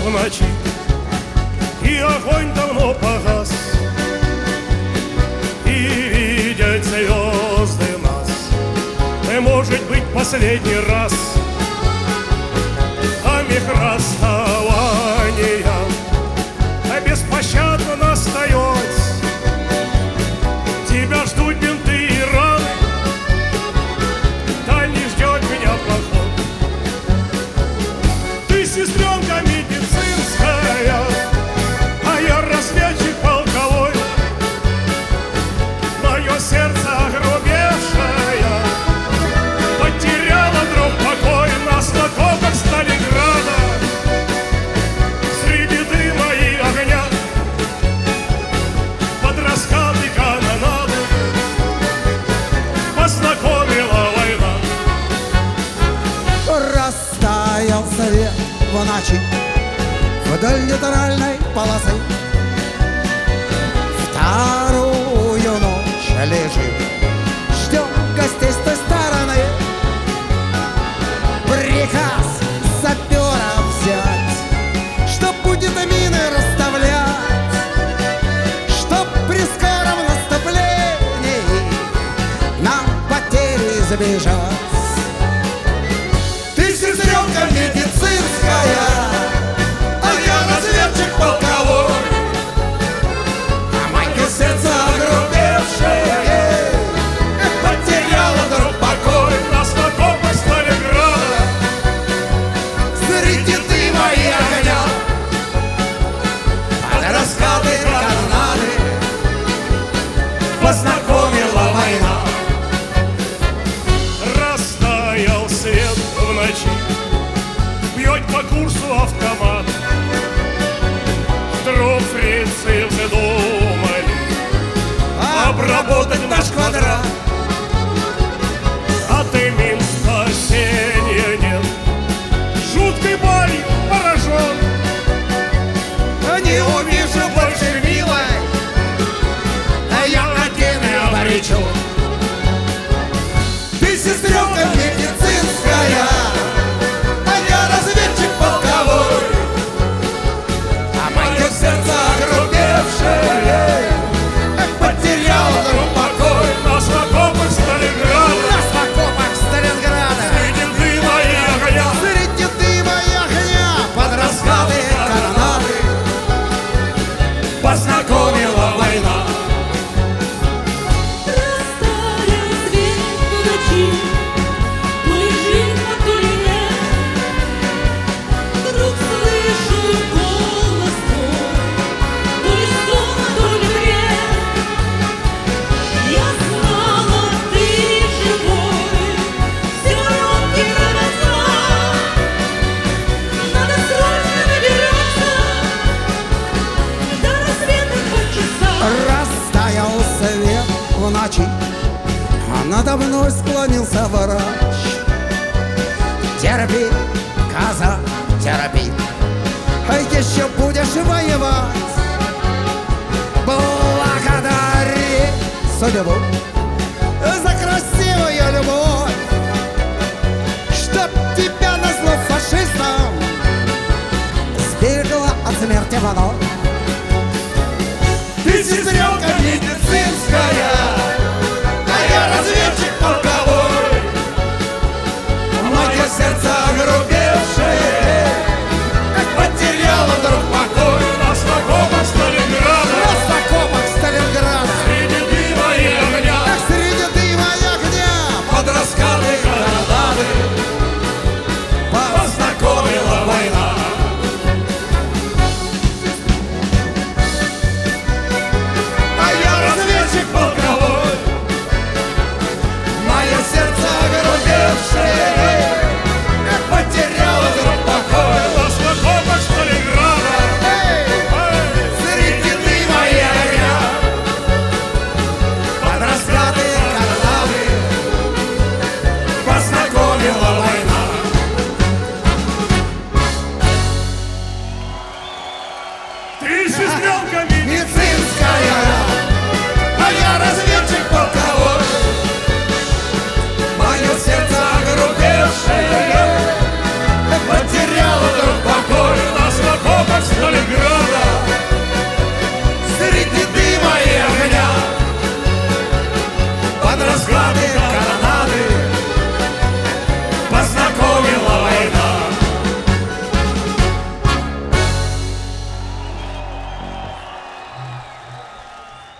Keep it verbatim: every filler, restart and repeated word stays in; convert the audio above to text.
в ночи, и огонь давно погас, и видят звезды нас. И, может быть, последний раз, а миг расставания беспощадно настается. Тебя ждут бинты и раны, дальний ждет меня поход. Ты сестренка медицинская, а я разведчик полковой. Мое сердце огрубевшее потеряло друг покой на стоках Сталинграда. Среди дыма и огня под раскаты канонады познакомила война. Растаял свет в ночи вдоль нейтральной полосы. Вторую ночь лежим, ждем гостей с той стороны. Приказ сапера взять, чтоб будет мины расставлять, чтоб при скором наступлении нам потери избежать. Ты сестренка медицинская, а я разведчик полковой. А мое сердце огрубевшее потеряло друг покой На стоках Сталинграда среди дыма и огня под раскаты канонады познакомила война. растаял свет в ночи, бьет по курсу автомат. Вдруг фрицы задумали Обработать наш квадрат. от имен спасения нет. Жуткой болью поражен, Не увижу больше милой, а я один и обречен. Ты сестренка медицинская, а я разведчик полковой. А мое сердце огрубевшее потеряло друг покой. на стоках Сталинграда На окопах Сталинграда среди дыма и огня среди дыма и огня под раскаты канонады познакомила война. Растаял свет в ночи, то ли жив, а то ли нет. Вдруг слышу голос твой, то ли сон, а то ли бред. Я знала, ты живой, все рамки назад. Надо срочно выбираться до рассвета два часа. Растаял свет в ночи, а надо мной склонился врач. Терпи, коза, терпи, а еще будешь воевать. Благодари судьбу за красивую любовь, чтоб тебя назло фашистам сберегла от смерти вновь.